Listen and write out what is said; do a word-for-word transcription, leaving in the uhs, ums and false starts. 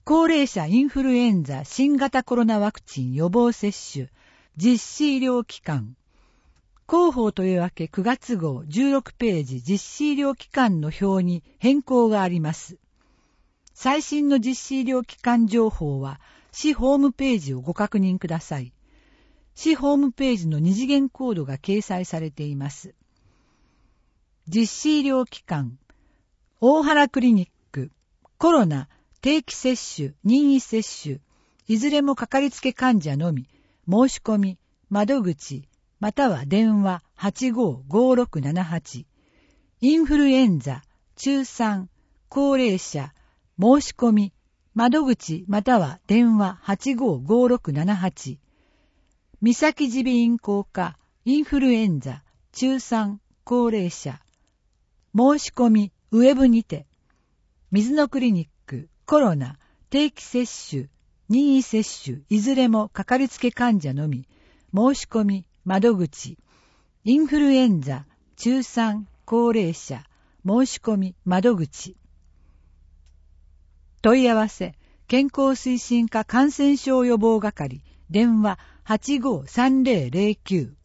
高齢者インフルエンザ新型コロナワクチン予防接種実施医療機関。広報とりわけくがつ号じゅうろくページ実施医療機関の表に変更があります。最新の実施医療機関情報は市ホームページをご確認ください。市ホームページの二次元コードが掲載されています。実施医療機関、大原クリニック、コロナ、定期接種、任意接種、いずれもかかりつけ患者のみ、申し込み、窓口、または電話 はちごーごーろくななはち、インフルエンザ、中さん、高齢者、申し込み、窓口または電話 はちごーごーろくななはち、三崎耳鼻咽喉科、インフルエンザ、中さん、高齢者、申し込み、ウェブにて、水野クリニック、コロナ、定期接種、任意接種、いずれもかかりつけ患者のみ、申し込み、窓口、インフルエンザ、中さん、高齢者、申し込み、窓口。問い合わせ、健康推進課感染症予防係、電話 はちごーさんぜろぜろきゅう